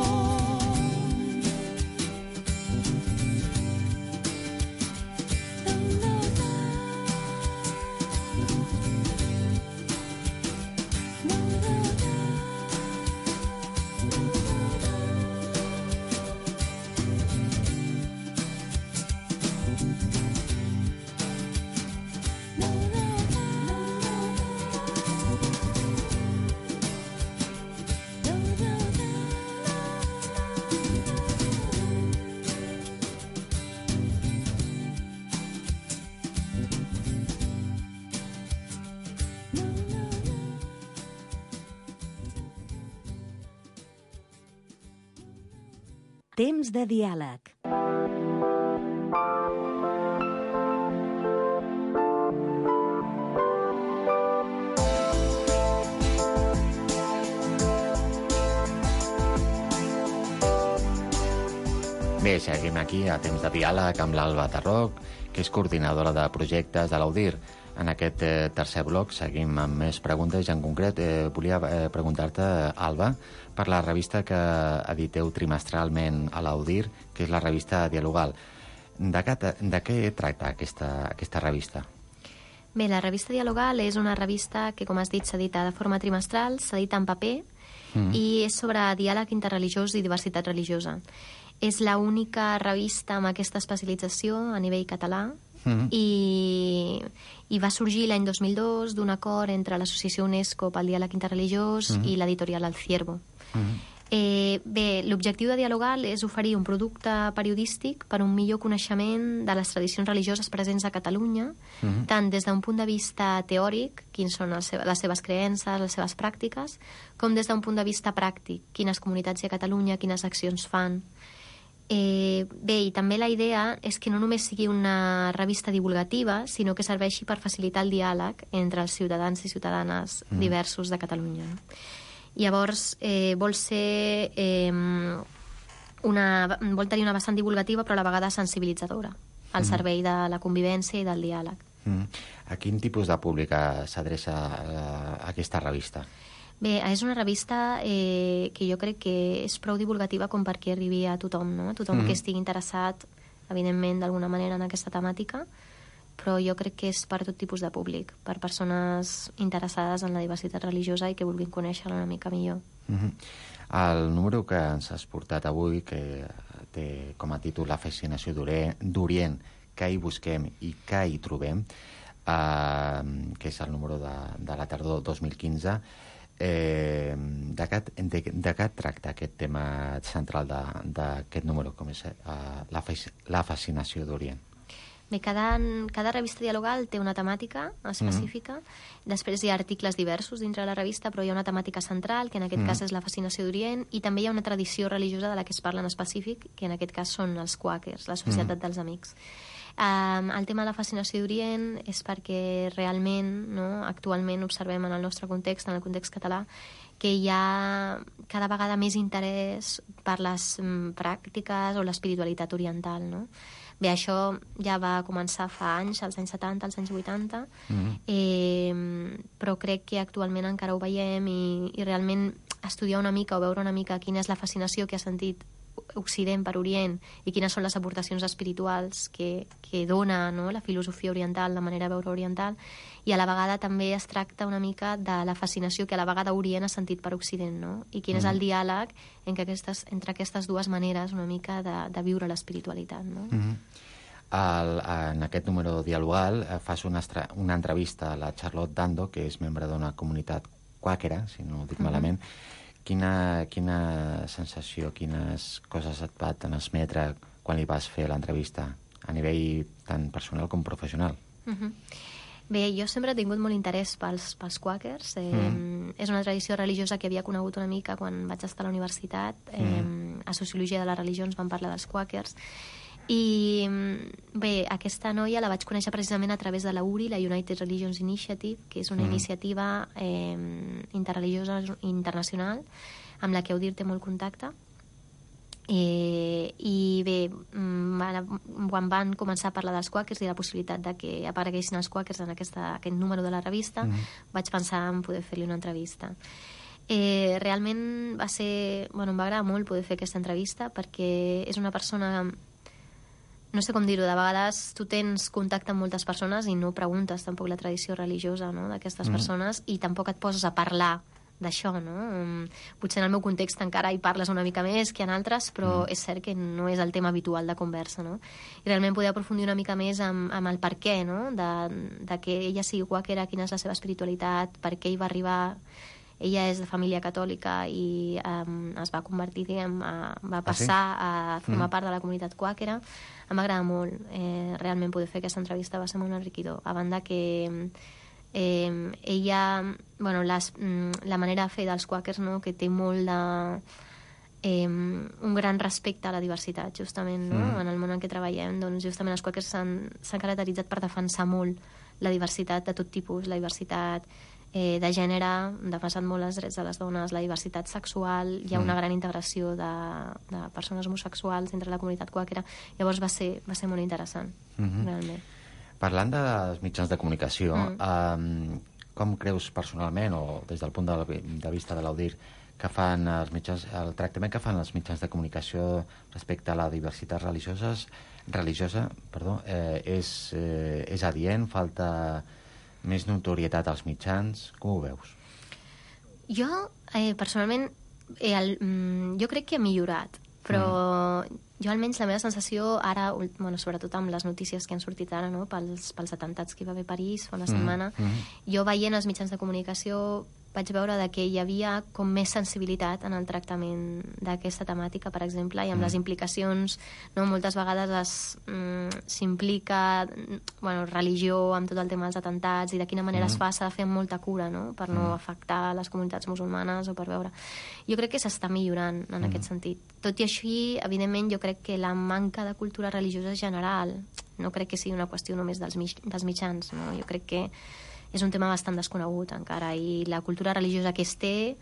Temps de diàleg. Bé, seguim aquí a Temps de diàleg amb l'Alba Tarroc, que és coordinadora de projectes de l'Audir. En aquest eh, tercer bloc seguim amb més preguntes i en concret eh, volia eh, preguntar-te, Alba, per la revista que editeu trimestralment a l'Audir, que és la revista Dialogal. De, que, de què tracta aquesta, aquesta revista? Bé, la revista Dialogal és una revista que, com has dit, s'edita de forma trimestral, s'edita en paper mm. i és sobre diàleg interreligiós i diversitat religiosa. És l'única revista amb aquesta especialització a nivell català mm. i, i va sorgir l'any dos mil dos d'un acord entre l'Associació UNESCO pel Diàleg Interreligiós mm. i l'editorial El Ciervo. Mm. Eh, bé, l'objectiu de Dialogal és oferir un producte periodístic per un millor coneixement de les tradicions religioses presents a Catalunya, mm-hmm. tant des d'un punt de vista teòric, quins són les seves, les seves creences, les seves pràctiques, com des d'un punt de vista pràctic, quines comunitats hi ha a Catalunya, quines accions fan. Eh, bé, i també la idea és que no només sigui una revista divulgativa, sinó que serveixi per facilitar el diàleg entre els ciutadans i ciutadanes mm. diversos de Catalunya. Llavors, eh, vol ser eh, una, vol tenir una vessant divulgativa però a la vegada sensibilitzadora al mm. servei de la convivència i del diàleg. Mm. A quin tipus de públic s'adreça a aquesta revista? Bé, és una revista eh, que jo crec que és prou divulgativa com perquè arribi a tothom, no? A tothom mm. que estigui interessat, evidentment, d'alguna manera en aquesta temàtica, però jo crec que és per tot tipus de públic, per persones interessades en la diversitat religiosa i que vulguin conèixer-la una mica millor. Mm-hmm. El número que ens has portat avui, que té com a títol La fascinació d'Orient, què hi busquem i què hi trobem, eh, que és el número de, de la tardor dos mil quinze, eh, de, què, de, de què tracta aquest tema central d'aquest número, com és eh, la, la fascinació d'Orient? Bé, cada, cada revista dialogal té una temàtica específica. Mm. Després hi ha articles diversos dintre de la revista, però hi ha una temàtica central, que en aquest mm. cas és la fascinació d'Orient, i també hi ha una tradició religiosa de la que es parla en específic, que en aquest cas són els quàquers, la Societat mm. dels Amics. Um, el tema de la fascinació d'Orient és perquè realment, no, actualment observem en el nostre context, en el context català, que hi ha cada vegada més interès per les mm, pràctiques o l'espiritualitat oriental, no? Bé, això ja va començar fa anys, als anys setanta, als anys vuitanta, mm-hmm. eh, però crec que actualment encara ho veiem i, i realment estudiar una mica o veure una mica quina és la fascinació que ha sentit Occident per Orient i quines són les aportacions espirituals que, que dona, no, la filosofia oriental, la manera de veure oriental, i a la vegada també es tracta una mica de la fascinació que a la vegada Orient ha sentit per Occident, no? I quin mm. és el diàleg en aquestes, entre aquestes dues maneres una mica de, de viure l'espiritualitat, no? Mm-hmm. El, en aquest número dialogal fas una, estra, una entrevista a la Charlotte Dando, que és membre d'una comunitat quàquera, si no ho dic mm-hmm. malament. Quina, quina sensació, quines coses et va transmetre quan li vas fer l'entrevista, a nivell tant personal com professional? Uh-huh. Bé, jo sempre he tingut molt interès pels, pels quàquers. Eh, mm. És una tradició religiosa que havia conegut una mica quan vaig estar a la universitat. Eh, mm. A Sociologia de les Religions vam parlar dels quàquers. I bé, aquesta noia la vaig conèixer precisament a través de la U R I, la United Religions Initiative, que és una mm. iniciativa eh, interreligiosa internacional amb la que Audir té molt contacte. Eh, I bé, quan van començar a parlar dels quàquers i la possibilitat de que apareguessin els quàquers en aquesta, aquest número de la revista, mm. vaig pensar en poder fer-li una entrevista. Eh, realment va ser... Bueno, em va agradar molt poder fer aquesta entrevista perquè és una persona... No sé com dir-ho, de vegades tu tens contacte amb moltes persones i no preguntes tampoc la tradició religiosa, no, d'aquestes mm. persones, i tampoc et poses a parlar d'això, no? Um, potser en el meu context encara hi parles una mica més que en altres, però mm. és cert que no és el tema habitual de conversa, no? I realment poder aprofundir una mica més amb, amb el per què, no? De, de que ella sigui quàquera, quina és la seva espiritualitat, per què hi va arribar... Ella és de família catòlica i um, es va convertir, diguem, a, va passar ah, sí? a formar mm. part de la comunitat quàquera. Em va agradar molt. Eh, realment poder fer aquesta entrevista va ser molt enriquidor. A banda que eh, ella, bueno, les, la manera de fer dels quàquers, no?, que té molt de... Eh, un gran respecte a la diversitat, justament, no? Mm. En el món en què treballem, doncs justament els quàquers s'han caracteritzat per defensar molt la diversitat de tot tipus, la diversitat eh, de gènere, han defensat molt els drets de les dones, la diversitat sexual, hi ha una gran integració de, de persones homosexuals entre la comunitat quàquera, llavors va ser, va ser molt interessant, mm-hmm. realment. Parlant dels mitjans de comunicació, Mm. eh, com creus personalment, o des del punt de, de vista de l'Audir, que fan els mitjans, el tractament que fan els mitjans de comunicació respecte a la diversitat religioses, religiosa perdó, eh, és, eh, és adient, falta més notorietat als mitjans? Com ho veus? Jo, eh, personalment, eh, el, mm, jo crec que ha millorat, però mm. jo almenys la meva sensació ara, bueno, sobretot amb les notícies que han sortit ara, no?, pels, pels atemptats que hi va haver a París fa una setmana, mm. Mm. jo veient els mitjans de comunicació vaig veure de que hi havia com més sensibilitat en el tractament d'aquesta temàtica, per exemple, i amb mm. les implicacions, no? Moltes vegades es, mm, s'implica bueno, religió amb tot el tema dels atemptats i de quina manera mm. es fa, s'ha de fer amb molta cura, no?, per no mm. afectar les comunitats musulmanes o per veure... Jo crec que s'està millorant en mm. aquest sentit. Tot i així, evidentment, jo crec que la manca de cultura religiosa general, no crec que sigui una qüestió només dels, mig, dels mitjans, no? Jo crec que és un tema bastant desconegut encara, i la cultura religiosa que es té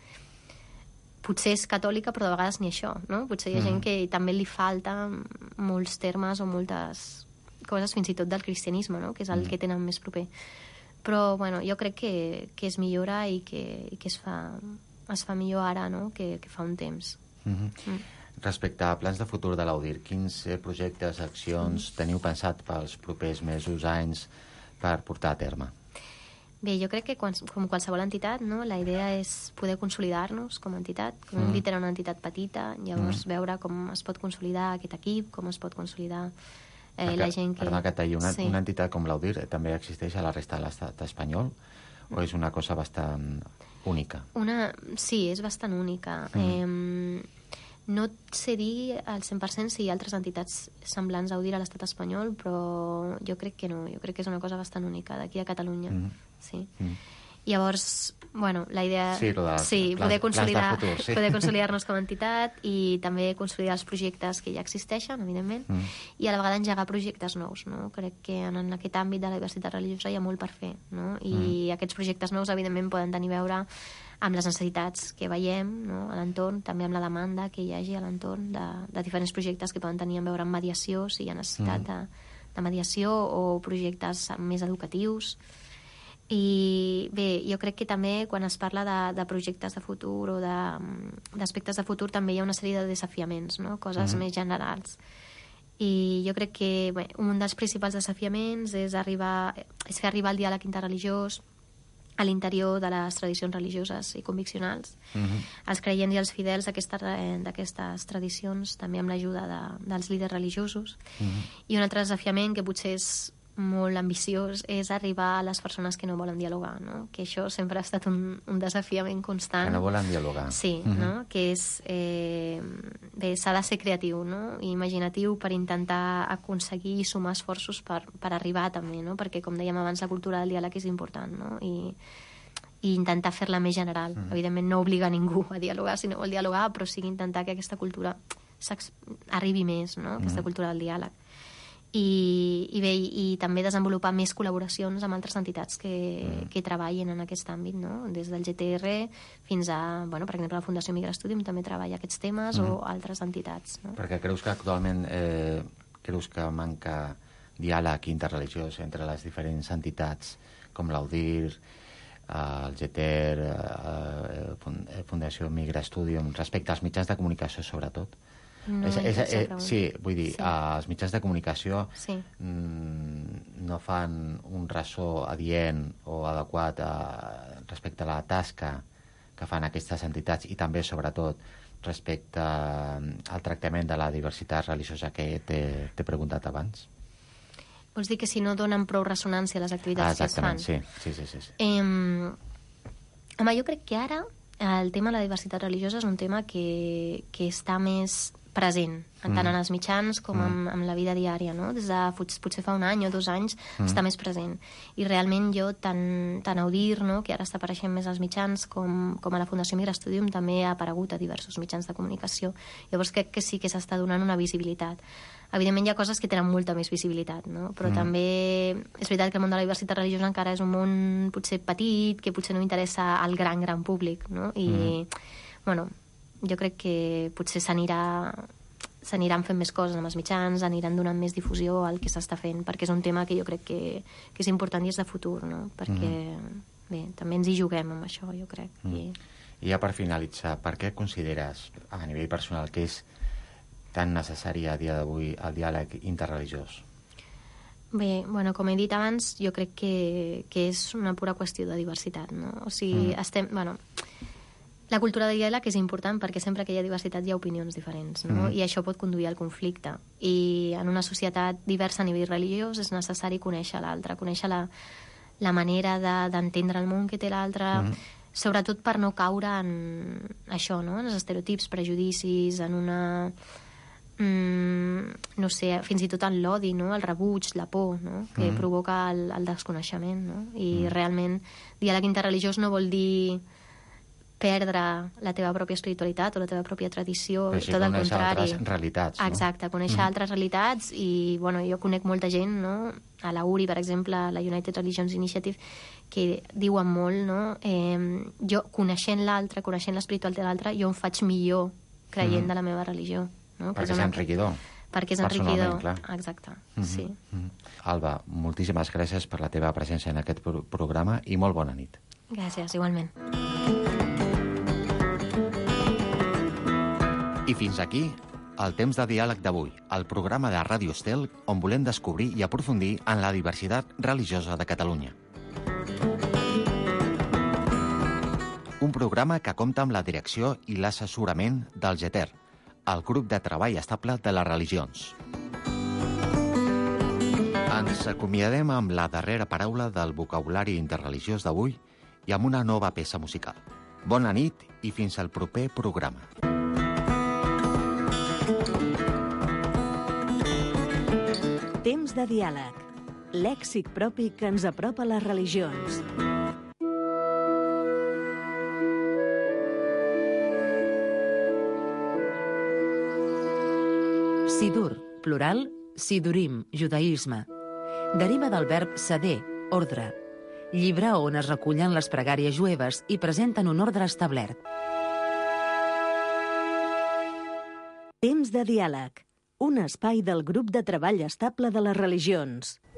potser és catòlica, però de vegades ni això, no? Potser hi ha mm. gent que també li falta molts termes o moltes coses, fins i tot del cristianisme, no?, que és el mm. que tenen més proper. Però, bueno, jo crec que, que es millora i que, i que es, fa, es fa millor ara, no?, que, que fa un temps. Mm-hmm. Mm. Respecte a plans de futur de l'Audir, quins projectes, accions mm. teniu pensat pels propers mesos, anys, per portar a terme? Bé, jo crec que quan, com qualsevol entitat, no, la idea és poder consolidar-nos com a entitat. Com hem Mm. dit, era una entitat petita, llavors Mm. veure com es pot consolidar aquest equip, com es pot consolidar eh, Perquè, la gent que... Perdona que et talli, una, sí. una entitat com l'Audir també existeix a la resta de l'estat espanyol o és una cosa bastant única? Una... Sí, és bastant única. Mm. Eh, no et sé dir al cent per cent si hi ha altres entitats semblants a Audir a l'estat espanyol, però jo crec que no. Jo crec que és una cosa bastant única d'aquí a Catalunya. Mm. Sí. Mm. Llavors, bueno, la idea... Sí, lo de les, sí, poder les, consolidar, les futur, sí. poder consolidar-nos com a entitat i també consolidar els projectes que ja existeixen, evidentment, Mm. i a la vegada engegar projectes nous, no? Crec que en, en aquest àmbit de la diversitat religiosa hi ha molt per fer, no? I mm. aquests projectes nous, evidentment, poden tenir a veure amb les necessitats que veiem, no?, a l'entorn, també amb la demanda que hi hagi a l'entorn de, de diferents projectes que poden tenir a veure amb mediació, si hi ha necessitat mm. de, de mediació, o projectes més educatius. I bé, jo crec que també quan es parla de, de projectes de futur o d'aspectes de, de futur també hi ha una sèrie de desafiaments, no?, coses mm. més generals. I jo crec que bé, un dels principals desafiaments és, arribar, és fer arribar el diàleg interreligiós a l'interior de les tradicions religioses i conviccionals. Mm-hmm. Els creients i els fidels d'aquestes tradicions, també amb l'ajuda de, dels líders religiosos. Mm-hmm. I un altre desafiament que potser és molt ambiciós és arribar a les persones que no volen dialogar, no? Que això sempre ha estat un, un desafiament constant. Que no volen dialogar. Sí, mm-hmm. no? Que és... Eh, bé, s'ha de ser creatiu, no?, i imaginatiu per intentar aconseguir i sumar esforços per, per arribar també, no? Perquè, com dèiem abans, la cultura del diàleg és important, no? I, i intentar fer-la més general. Mm-hmm. Evidentment no obliga ningú a dialogar si no vol dialogar, però sí intentar que aquesta cultura arribi més, no?, aquesta mm-hmm. cultura del diàleg. I, i bé, i, i també desenvolupar més col·laboracions amb altres entitats que, mm. que treballen en aquest àmbit, no?, des del G T R fins a, bueno, per exemple, la Fundació Migra Studium també treballa aquests temes, mm. o altres entitats, no? Perquè creus que actualment eh, creus que manca diàleg interreligiós entre les diferents entitats com l'Audir, eh, el G T R, eh, Fundació Migra Studium, respecte als mitjans de comunicació, sobretot? No, és, és, és, sí, vull dir, sí. els mitjans de comunicació sí. mm, no fan un ressò adient o adequat a, respecte a la tasca que fan aquestes entitats i també, sobretot, respecte al tractament de la diversitat religiosa que t'he preguntat abans. Vols dir que si no donen prou ressonància a les activitats ah, que es fan? Sí, sí, sí. sí, sí. Eh, home, jo crec que ara el tema de la diversitat religiosa és un tema que, que està més present, tant mm. en els mitjans com mm. amb, amb la vida diària, no? Des de potser fa un any o dos anys mm. està més present. I realment jo, tant, tant a Audir, no?, que ara està apareixent més als mitjans, com, com a la Fundació Migra Studium, també ha aparegut a diversos mitjans de comunicació. Llavors crec que sí que s'està donant una visibilitat. Evidentment hi ha coses que tenen molta més visibilitat, no? Però mm. també és veritat que el món de la diversitat religiosa encara és un món potser petit, que potser no interessa al gran, gran públic, no? I, mm. bueno, jo crec que potser s'anirà s'aniran fent més coses amb els mitjans, aniran donant més difusió al que s'està fent, perquè és un tema que jo crec que, que és important i és de futur, no? Perquè, mm. bé, també ens hi juguem amb això, jo crec. Mm. I... I ja per finalitzar, per què consideres, a nivell personal, que és tan necessari a dia d'avui el diàleg interreligiós? Bé, bueno, com he dit abans, jo crec que, que és una pura qüestió de diversitat, no? O sigui, mm. estem... Bueno, la cultura de diàleg és important perquè sempre que hi ha diversitat hi ha opinions diferents, no? Mm. I això pot conduir al conflicte. I en una societat diversa a nivell religiós és necessari conèixer l'altre, conèixer la, la manera d'entendre de, el món que té l'altre, mm. sobretot per no caure en això, no? En els estereotips, prejudicis, en una... Mm, no sé, fins i tot en l'odi, no? El rebuig, la por, no? Que mm. provoca el, el desconeixement, no? I mm. realment diàleg interreligiós no vol dir perdre la teva pròpia espiritualitat o la teva pròpia tradició, però sí, tot el contrari. altres realitats, no? Exacte, conèixer mm. altres realitats i, bueno, jo conec molta gent, no? A la U R I, per exemple, la United Religions Initiative, que diuen molt, no? Eh, jo, coneixent l'altre, coneixent l'espiritualitat de l'altre, jo em faig millor creient mm. de la meva religió. No? Perquè és enriquidor. Perquè és enriquidor, exacte, mm-hmm. sí. Mm-hmm. Alba, moltíssimes gràcies per la teva presència en aquest pro programa i molt bona nit. Gràcies, igualment. I fins aquí el temps de diàleg d'avui, el programa de Ràdio Estel on volem descobrir i aprofundir en la diversitat religiosa de Catalunya. Un programa que compta amb la direcció i l'assessorament del GETER, el grup de treball estable de les religions. Ens acomiadem amb la darrera paraula del vocabulari interreligiós d'avui i amb una nova peça musical. Bona nit i fins al proper programa. Temps de diàleg. Lèxic propi que ens apropa a les religions. Sidur, plural, sidurim, judaïsme. Deriva del verb seder, ordre. Llibre on es recullen les pregàries jueves i presenten un ordre establert. Temps de diàleg. Un espai del grup de treball estable de les religions.